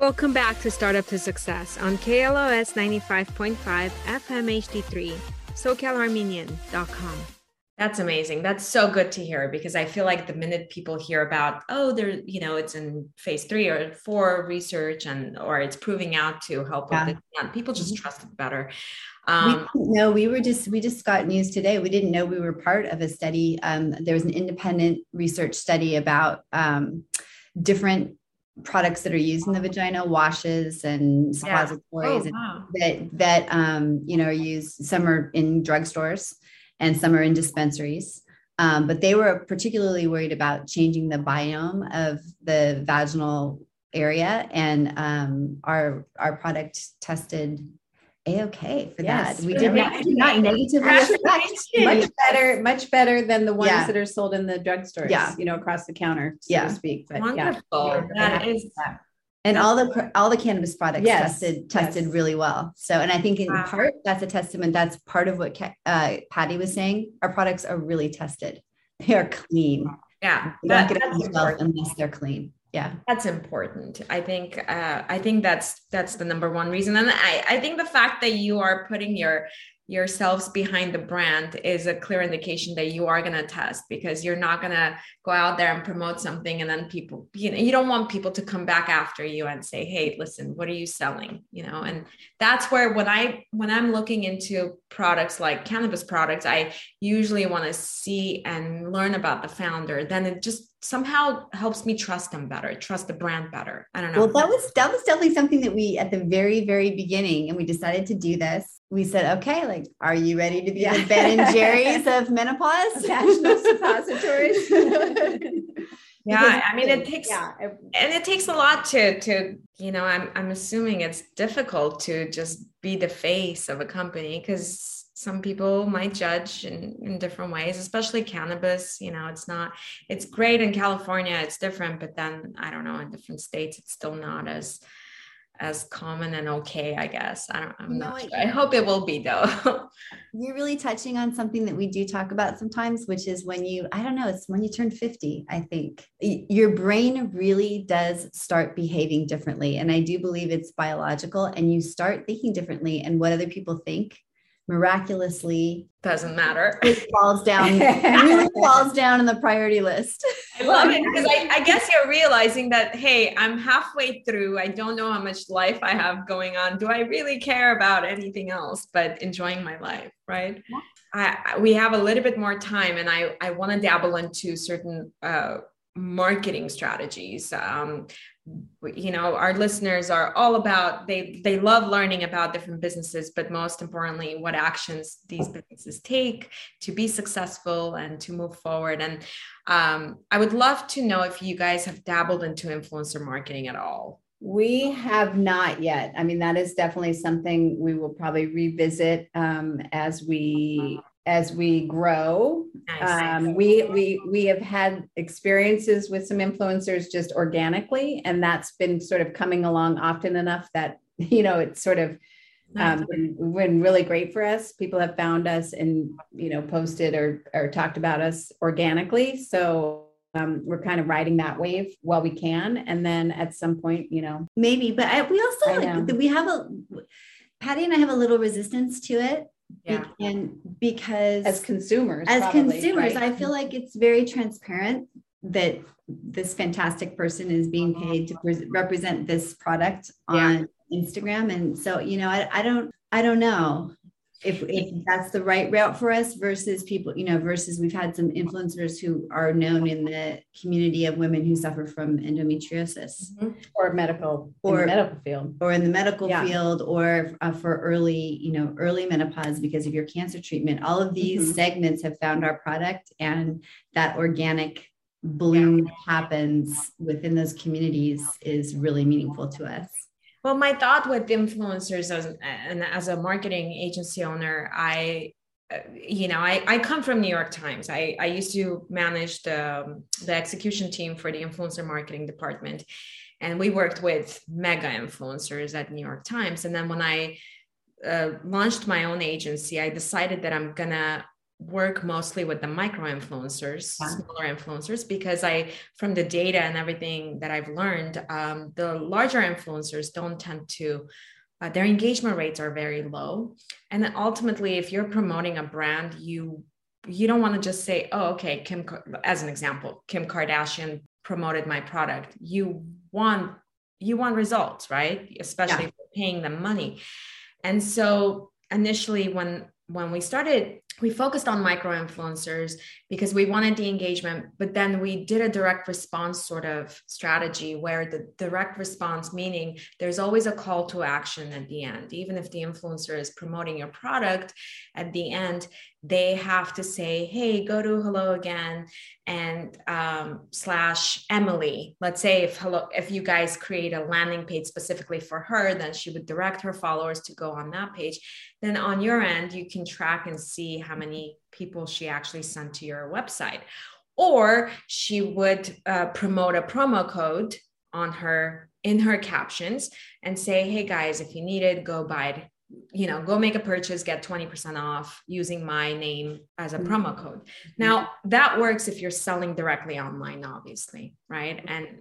Welcome back to Startup to Success on KLOS 95.5 FM HD3, SoCalArmenian.com. That's amazing. That's so good to hear, because I feel like the minute people hear about, it's in phase 3 or 4 research or it's proving out to help with it, people just trust it better. We didn't know. We just got news today. We didn't know we were part of a study. There was an independent research study about different products that are used in the vagina, washes and suppositories that are used. Some are in drugstores and some are in dispensaries. But they were particularly worried about changing the biome of the vaginal area, and our product tested A-okay for that. We did not negatively affect. Much better than the ones that are sold in the drugstores, across the counter, so to speak. But wonderful. That is. And all the cannabis products tested really well. So, and I think in part that's a testament. That's part of what Patty was saying. Our products are really tested. They are clean. Yeah, you don't get on the shelf unless they're clean. Yeah, that's important. I think that's the number one reason. And I think the fact that you are putting yourselves behind the brand is a clear indication that you are going to test, because you're not going to go out there and promote something and then people, you don't want people to come back after you and say, hey, listen, what are you selling? And that's where when I'm looking into products like cannabis products, I usually want to see and learn about the founder. Then it just somehow helps me trust them better, trust the brand better. I don't know. Well, that was definitely something that we, at the very, very beginning, and we decided to do this. We said, okay, are you ready to be the Ben and Jerry's of menopause? Vaginal suppositories. It takes a lot to I'm assuming it's difficult to just be the face of a company, because some people might judge in different ways, especially cannabis. It's great in California, it's different, but then I don't know, in different states, it's still not as common and okay, I guess. I'm not sure. I hope it will be, though. You're really touching on something that we do talk about sometimes, which is it's when you turn 50, I think your brain really does start behaving differently. And I do believe it's biological, and you start thinking differently, and what other people think miraculously doesn't matter. It falls down, really falls down in the priority list. I love it, because I guess you're realizing that, hey, I'm halfway through. I don't know how much life I have going on. Do I really care about anything else but enjoying my life, right? We have a little bit more time, and I want to dabble into certain marketing strategies. Our listeners are all about, they love learning about different businesses, but most importantly, what actions these businesses take to be successful and to move forward. And I would love to know if you guys have dabbled into influencer marketing at all. We have not yet. I mean, that is definitely something we will probably revisit as we grow. Nice. We have had experiences with some influencers just organically, and that's been sort of coming along often enough that, it's sort of been really great for us. People have found us and, posted or talked about us organically. So we're kind of riding that wave while we can. And then at some point, maybe, but we also, Patty and I have a little resistance to it. Yeah. And because as consumers, right? I feel like it's very transparent that this fantastic person is being paid to represent this product on Instagram. And so, I don't know if that's the right route for us versus people, versus we've had some influencers who are known in the community of women who suffer from endometriosis or in the medical field, or for early menopause because of your cancer treatment. All of these segments have found our product, and that organic bloom happens within those communities is really meaningful to us. Well, my thought with influencers as a marketing agency owner, I come from New York Times. I used to manage the execution team for the influencer marketing department, and we worked with mega influencers at New York Times. And then when I launched my own agency, I decided that I'm gonna work mostly with the micro influencers, smaller influencers, because from the data and everything that I've learned, the larger influencers don't tend to, their engagement rates are very low. And then ultimately, if you're promoting a brand, you don't want to just say, oh, okay, as an example, Kim Kardashian promoted my product. You want results, right? Especially if you're paying them money. And so initially when we started, we focused on micro influencers because we wanted the engagement, but then we did a direct response sort of strategy where the direct response, meaning there's always a call to action at the end. Even if the influencer is promoting your product, at the end, they have to say, hey, go to Hello Again and / Emily. Let's say if you guys create a landing page specifically for her, then she would direct her followers to go on that page. Then on your end, you can track and see how many people she actually sent to your website. Or she would promote a promo code in her captions and say, hey guys, if you need it, go buy it. Go make a purchase, get 20% off using my name as a promo code. Now that works if you're selling directly online, obviously, right?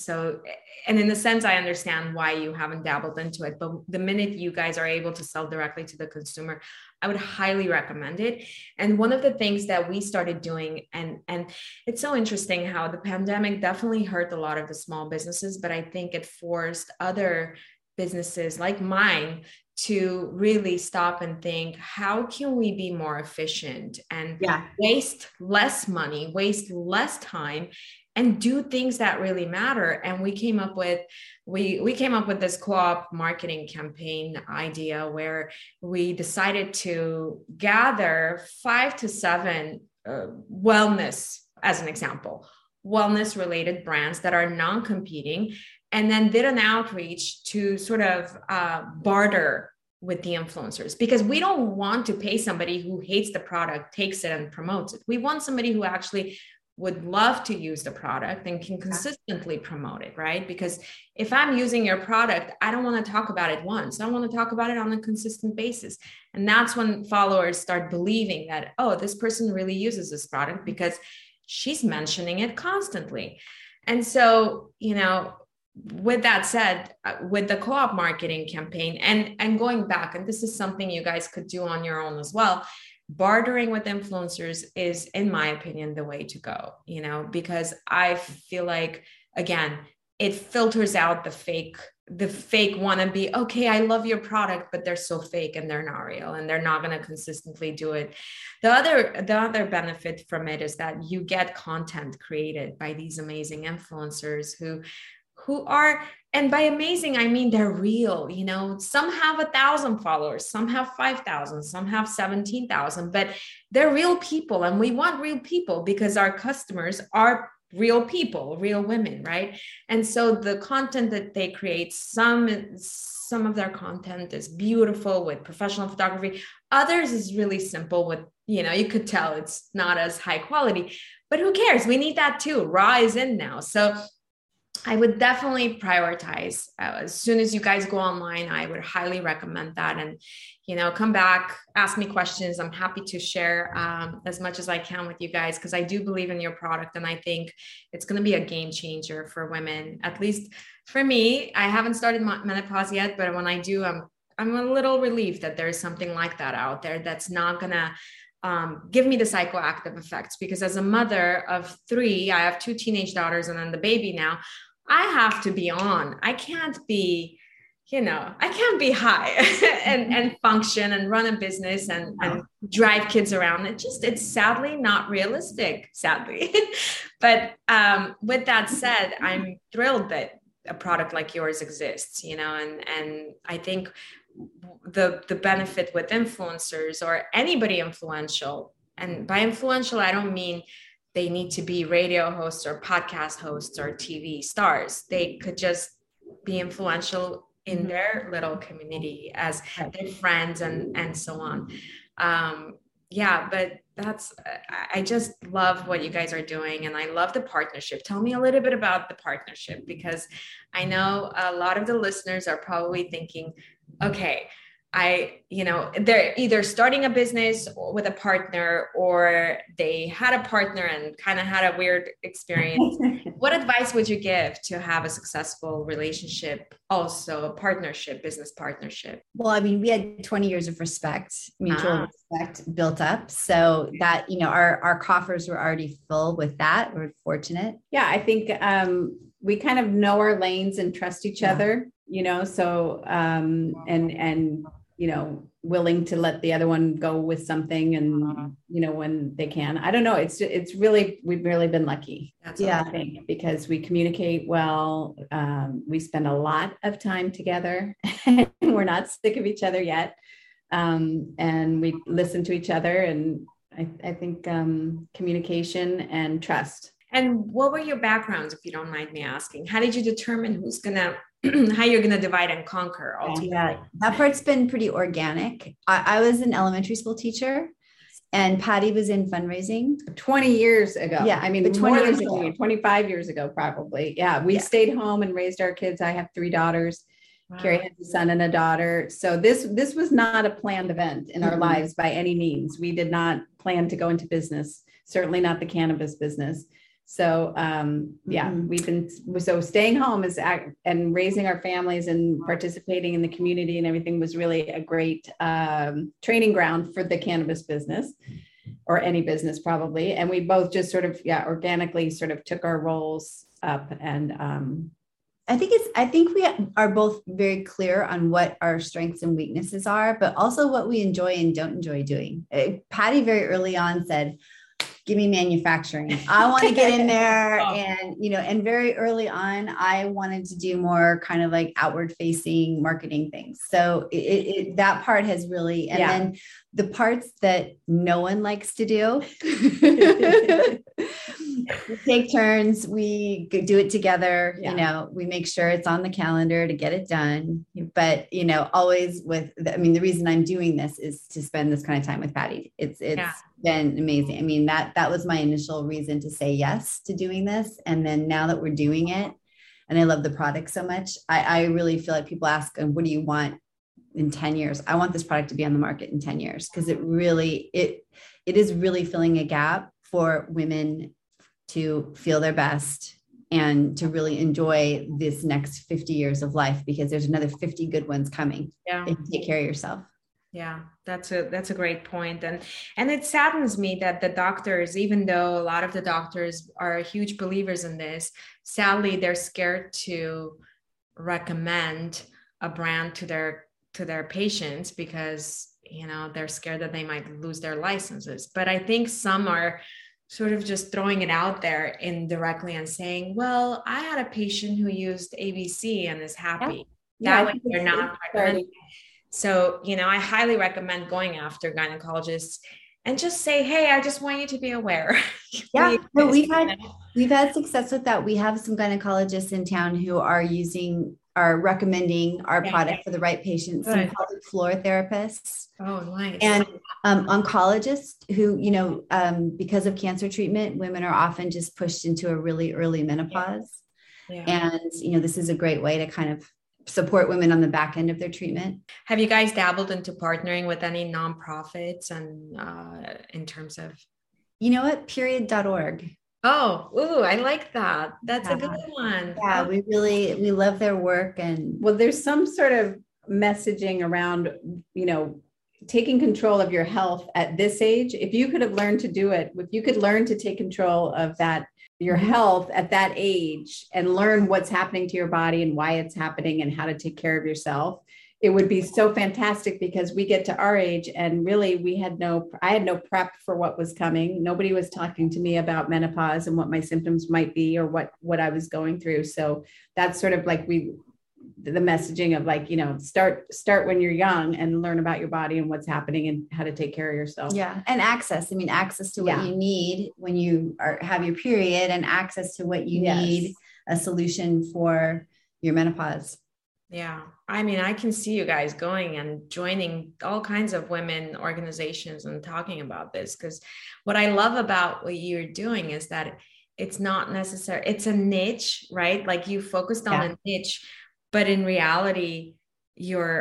And in a sense, I understand why you haven't dabbled into it, but the minute you guys are able to sell directly to the consumer, I would highly recommend it. And one of the things that we started doing, and it's so interesting how the pandemic definitely hurt a lot of the small businesses, but I think it forced other businesses like mine to really stop and think, how can we be more efficient and waste less money, waste less time, and do things that really matter? And we came up with this co-op marketing campaign idea where we decided to gather 5 to 7 wellness, as an example, wellness related brands that are non-competing, and then did an outreach to sort of barter with the influencers, because we don't want to pay somebody who hates the product, takes it and promotes it. We want somebody who actually would love to use the product and can consistently promote it, right? Because if I'm using your product, I don't want to talk about it once. I want to talk about it on a consistent basis. And that's when followers start believing that, oh, this person really uses this product because she's mentioning it constantly. And so, with that said, with the co-op marketing campaign and going back, and this is something you guys could do on your own as well, bartering with influencers is, in my opinion, the way to go, because I feel like, again, it filters out the fake wannabe, okay, I love your product, but they're so fake and they're not real and they're not going to consistently do it. The other benefit from it is that you get content created by these amazing influencers who are, and by amazing, I mean, they're real, some have 1,000 followers, some have 5,000, some have 17,000, but they're real people. And we want real people because our customers are real people, real women, right? And so the content that they create, some of their content is beautiful with professional photography. Others is really simple with, you could tell it's not as high quality, but who cares? We need that too. Raw is in now. So I would definitely prioritize. As soon as you guys go online, I would highly recommend that. And, come back, ask me questions. I'm happy to share as much as I can with you guys, because I do believe in your product. And I think it's going to be a game changer for women. At least for me, I haven't started menopause yet, but when I do, I'm a little relieved that there's something like that out there that's not going to give me the psychoactive effects. Because as a mother of 3, I have 2 teenage daughters and then the baby now, I have to be on. I can't be, high and function and run a business and drive kids around. It's sadly not realistic, sadly. But with that said, I'm thrilled that a product like yours exists, and I think the benefit with influencers or anybody influential, and by influential, I don't mean they need to be radio hosts or podcast hosts or TV stars. They could just be influential in their little community as their friends and so on. But I just love what you guys are doing. And I love the partnership. Tell me a little bit about the partnership, because I know a lot of the listeners are probably thinking, okay, they're either starting a business with a partner, or they had a partner and kind of had a weird experience. What advice would you give to have a successful relationship, also a partnership, business partnership? Well, I mean, we had 20 years of mutual respect built up. So that, our coffers were already full with that. We're fortunate. Yeah, I think we kind of know our lanes and trust each other, so, and willing to let the other one go with something and, when they can. I don't know. We've really been lucky. That's I think, because we communicate well. We spend a lot of time together and we're not sick of each other yet. And we listen to each other, and I think communication and trust. And what were your backgrounds, if you don't mind me asking? How did you determine how you're going to divide and conquer ultimately? Yeah, that part's been pretty organic. I was an elementary school teacher, and Patty was in fundraising 20 years ago. Yeah. I mean, 20 years ago, 25 years ago, probably. Yeah. We stayed home and raised our kids. I have 3 daughters. Wow. Carrie has a son and a daughter. So this was not a planned event in our lives by any means. We did not plan to go into business, certainly not the cannabis business. So, we've been, staying home and raising our families and participating in the community and everything was really a great training ground for the cannabis business, or any business probably. And we both just sort of, organically sort of took our roles up. And I think we are both very clear on what our strengths and weaknesses are, but also what we enjoy and don't enjoy doing. Patty very early on said, give me manufacturing. I want to get in there. And very early on, I wanted to do more kind of like outward facing marketing things. So that part has really, and then the parts that no one likes to do, we take turns, we do it together. We make sure it's on the calendar to get it done. But, always the reason I'm doing this is to spend this kind of time with Patty. It's been amazing. I mean, that was my initial reason to say yes to doing this. And then now that we're doing it, and I love the product so much, I really feel like people ask, what do you want in 10 years? I want this product to be on the market in 10 years. Cause it is really filling a gap for women to feel their best and to really enjoy this next 50 years of life, because there's another 50 good ones coming. Yeah. If you take care of yourself. Yeah, that's a great point. And it saddens me that the doctors, even though a lot of the doctors are huge believers in this, sadly, they're scared to recommend a brand to their patients because, they're scared that they might lose their licenses. But I think some are sort of just throwing it out there indirectly and saying, well, I had a patient who used ABC and is happy. That way they're not recommending. So, I highly recommend going after gynecologists and just say, hey, I just want you to be aware. Yeah, we've had success with that. We have some gynecologists in town who are recommending our product for the right patients. Some pelvic floor therapists. Oh, nice. And oncologists who, because of cancer treatment, women are often just pushed into a really early menopause. Yeah. And, this is a great way to kind of support women on the back end of their treatment. Have you guys dabbled into partnering with any nonprofits and in terms of? You know what? Period.org. Oh, I like that. That's a good one. Yeah, we love their work. And well, there's some sort of messaging around, taking control of your health at this age. If you could have learned to do it, if you could learn to take control of your health at that age and learn what's happening to your body and why it's happening and how to take care of yourself, it would be so fantastic, because we get to our age and really I had no prep for what was coming. Nobody was talking to me about menopause and what my symptoms might be or what I was going through. So that's sort of like the messaging of like, start when you're young and learn about your body and what's happening and how to take care of yourself. Yeah. And access to what you need when you have your period, and access to what you need, a solution for your menopause. Yeah. I mean, I can see you guys going and joining all kinds of women organizations and talking about this, because what I love about what you're doing is that it's not necessary. It's a niche, right? Like you focused on a niche, but in reality, your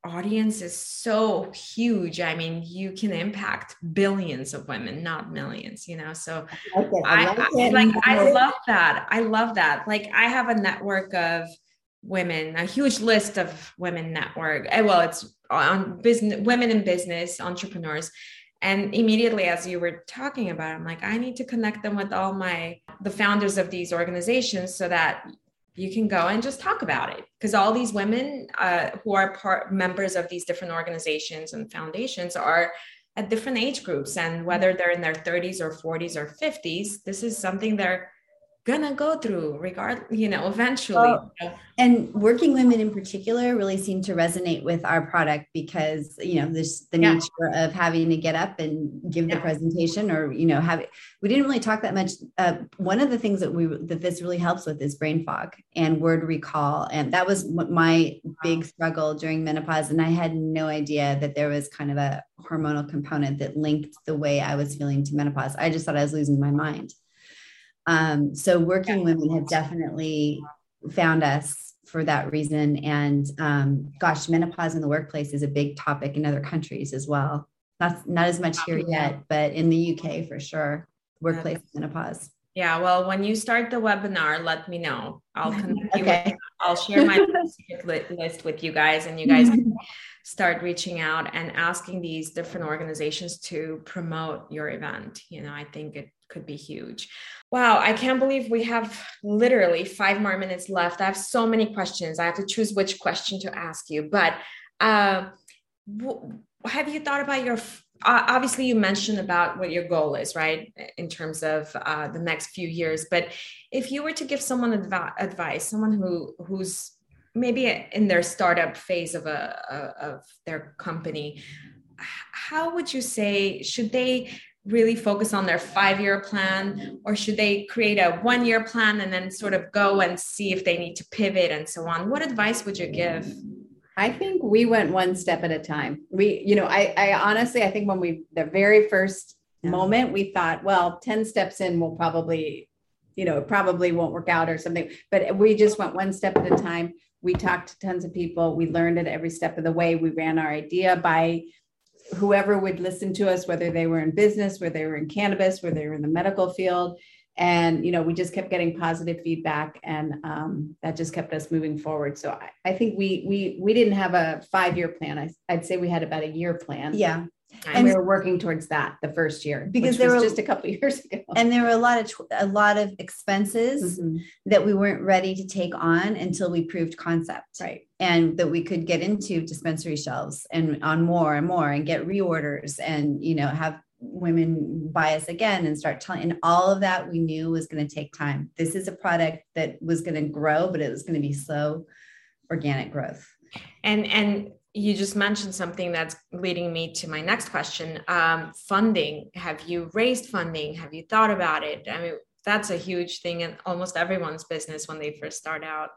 audience is so huge. I mean, you can impact billions of women, not millions, you know? So I love that. I love that. Like I have a network of women, a huge list of women network. Well, it's on business, women in business, entrepreneurs. And immediately as you were talking about, I'm like, I need to connect them with the founders of these organizations so that you can go and just talk about it. Because all these women who are members of these different organizations and foundations are at different age groups. And whether they're in their 30s or 40s or 50s, this is something they're gonna go through eventually. Well, and working women in particular really seem to resonate with our product because, there's the nature of having to get up and give the presentation or, we didn't really talk that much. One of the things that this really helps with is brain fog and word recall. And that was my big struggle during menopause. And I had no idea that there was kind of a hormonal component that linked the way I was feeling to menopause. I just thought I was losing my mind. So working women have definitely found us for that reason. And menopause in the workplace is a big topic in other countries as well. Not as much here yet, but in the UK for sure, workplace menopause. Yeah, well, when you start the webinar, let me know. I'll connect you. I'll share my list with you guys, and you guys can start reaching out and asking these different organizations to promote your event. I think it could be huge. Wow, I can't believe we have literally 5 more minutes left. I have so many questions. I have to choose which question to ask you. But have you thought about obviously you mentioned about what your goal is, right? In terms of the next few years. But if you were to give someone advice, someone who's maybe in their startup phase of their company, how would you say, should they really focus on their 5-year plan, or should they create a 1-year plan and then sort of go and see if they need to pivot and so on? What advice would you give? I think we went one step at a time. I honestly, I think when the very first moment, we thought, well, 10 steps in, we'll probably, it probably won't work out or something, but we just went one step at a time. We talked to tons of people. We learned it every step of the way. We ran our idea by whoever would listen to us, whether they were in business, whether they were in cannabis, whether they were in the medical field. And, we just kept getting positive feedback, and that just kept us moving forward. So I think we didn't have a 5-year plan. I'd say we had about a year plan. Yeah. And we were working towards that the first year, because there was just a couple of years ago. And there were a lot of expenses that we weren't ready to take on until we proved concept. Right. And that we could get into dispensary shelves and on more and more and get reorders and, have women buy us again and start telling, and all of that we knew was going to take time. This is a product that was going to grow, but it was going to be slow, organic growth. And you just mentioned something that's leading me to my next question. Funding. Have you raised funding? Have you thought about it? I mean, that's a huge thing in almost everyone's business when they first start out.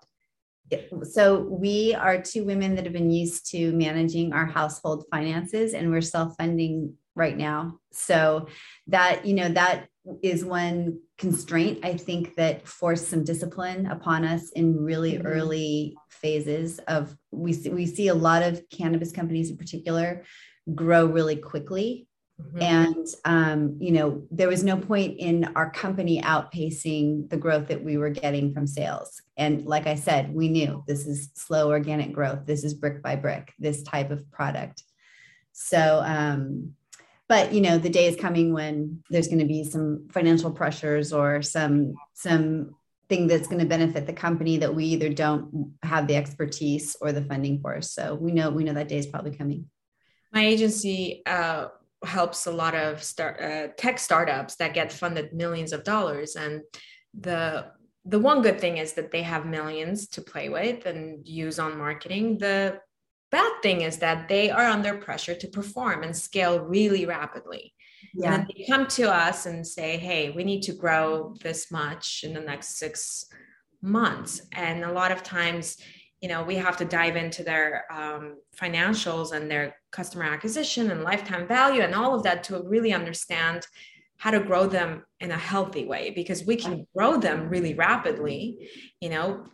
So we are 2 women that have been used to managing our household finances, and we're self-funding right now. So that is one constraint, I think, that forced some discipline upon us in really early phases of, we see a lot of cannabis companies in particular grow really quickly. And, there was no point in our company outpacing the growth that we were getting from sales. And like I said, we knew this is slow organic growth. This is brick by brick, this type of product. So, but the day is coming when there's going to be some financial pressures or some thing that's going to benefit the company that we either don't have the expertise or the funding for. So we know that day is probably coming. My agency helps a lot of tech startups that get funded millions of dollars. And the one good thing is that they have millions to play with and use on marketing. The bad thing is that they are under pressure to perform and scale really rapidly. Yeah. And then they come to us and say, hey, we need to grow this much in the next 6 months. And a lot of times, we have to dive into their financials and their customer acquisition and lifetime value and all of that to really understand how to grow them in a healthy way, because we can grow them really rapidly,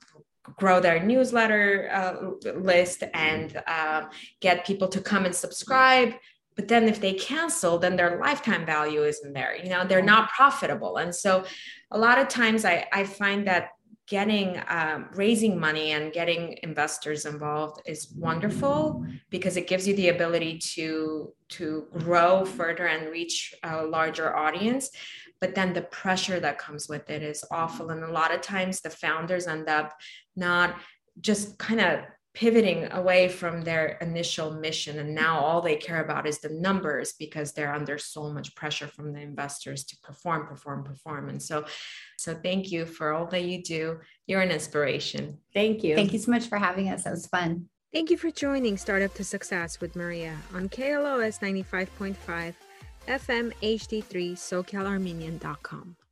grow their newsletter list and get people to come and subscribe. But then if they cancel, then their lifetime value isn't there. They're not profitable. And so a lot of times I find that raising money and getting investors involved is wonderful because it gives you the ability to grow further and reach a larger audience. But then the pressure that comes with it is awful. And a lot of times the founders end up not just kind of pivoting away from their initial mission. And now all they care about is the numbers because they're under so much pressure from the investors to perform. And so thank you for all that you do. You're an inspiration. Thank you. Thank you so much for having us. That was fun. Thank you for joining Startup to Success with Maria on KLOS 95.5 FM HD3 SoCalArmenian.com.